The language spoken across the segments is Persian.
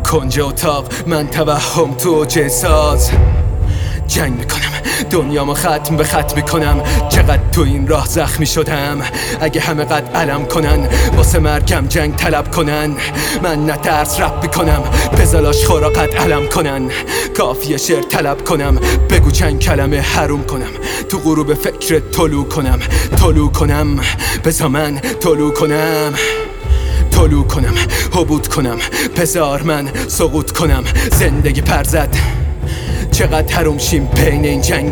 کنج اتاق من توهم تو جساز جنگ میکنم، دنیامو ختم به ختم میکنم. چقدر تو این راه زخمی شدم، اگه همه قد علم کنن واسه مرگم جنگ طلب کنن. من نترس رپ میکنم، بزالاش خورا قد علم کنن. کافیه شعر طلب کنم، بگو چند کلمه حروم کنم. تو غروب فکر طلوع کنم، بزا من طلوع کنم، حبوط کنم، بزار من سقوط کنم. زندگی پرزد چقدر حروم شیم بین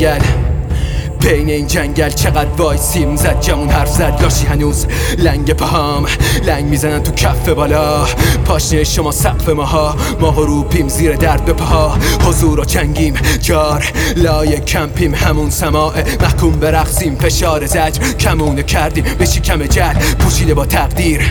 این جنگل چقدر وایسیم زد جمون حرف زد. لاشی هنوز لنگ پاهام لنگ میزنن تو کف بالا. پاشنه شما سقف ماها، ما غروبیم زیر درد به پاها. حضور و چنگیم جار لای کمپیم، همون سماع محکوم به رقصیم. فشار زجر کمونه کردیم به شکم جهل پوشیده با تقدیر.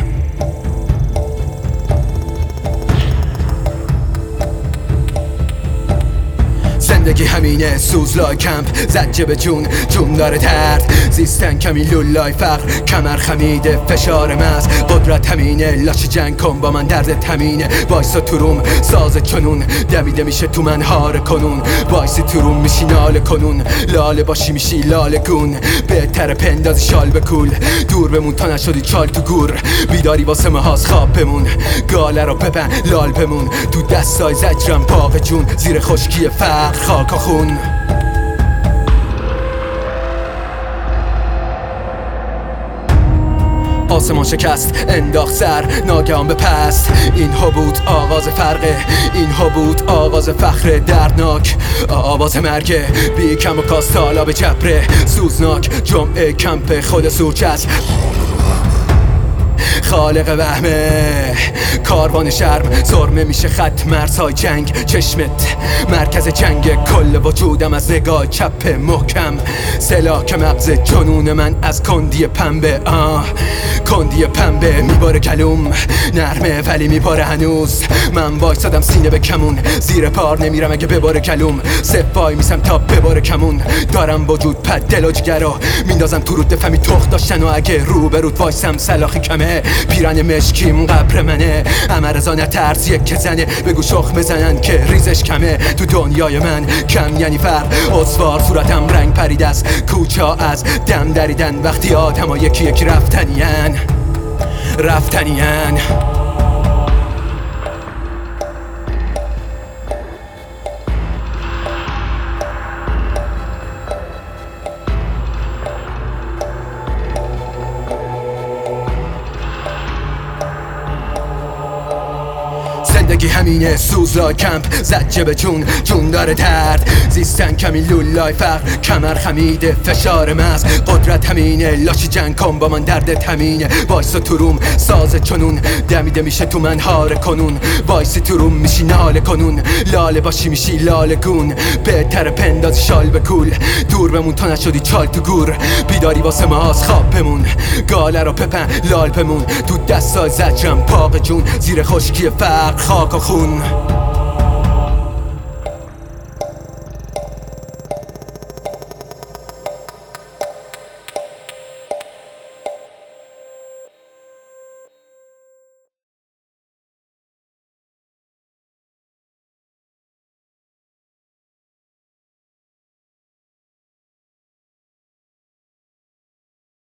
زندگی همینه سوزلای کمپ زجه به جون داره درد. زیستن کمی لولای فقر کمر خمیده فشار مز. قدرت همینه لاش جنگ کن با من دردت همینه. وایسا تو روم ساز چنون دمیده میشه تو من هار کنون. وایسی تو روم میشی ناله کنون، لاله باشی میشی لاله گون. بهتر پندازی شال بکول، دور بمون تا نشدی چال تو گور. بیداری واسه مهاز خواب بمون، گاله رو ببن لال بمون. تو دستای زجرم باغ جون، زیر خشکی فقر خاک و خون. آسمان شکست انداخت سر ناگهان به پست. این حبوط آغاز فرقه، این حبوط آغاز فخر دردناک. آواز مرگه بی کم و کاست حالا به جبره سوزناک. جمعه کمپ خود سورچست خالق وهمه کاروان شرم سرمه میشه خط مرزهای جنگ. چشمت مرکز جنگ، کل وجودم از نگاه چپ محکم. سلاک مغز جنون من از کندی پنبه. کندی پنبه میباره کلوم نرمه ولی میباره هنوز. من وایسادم سینه به کمون، زیر پار نمیرم اگه بباره کلوم. سفای میسم تا بباره کمون. دارم وجود پد دل و جگرو میندازم تو رود فهمی تخت داشتن. و اگه رو به رود وایسم سلاخی کمه. پیرن مشکیم قبر منه، امرزا نترس یک که زنه. بگو شخ بزنن که ریزش کمه. تو دنیای من کم یعنی فرق اصفار. صورتم رنگ پریده است، کوچه ها از دم دریدن. وقتی آدم ها یکی یکی رفتنین. زندگی همینه سوزلای کمپ زجه به جون داره درد. زیستن کمی لولای فقر کمر خمیده فشار مز. قدرت همینه لاشی جنگ کن با من دردت همینه. وایسا تو روم ساز چنون دمیده میشه تو من هار کنون. وایسی تو روم میشی ناله کنون، لاله باشی میشی لاله گون. بهتر پندازی شال بکول، دور بمون تا نشدی چال تو گور. بیداری واسه ماز خواب بمون، گاله رو بپن لال بمون. تو دستای زجرم پاق جون، زیر خشکی فقر خاک و خون.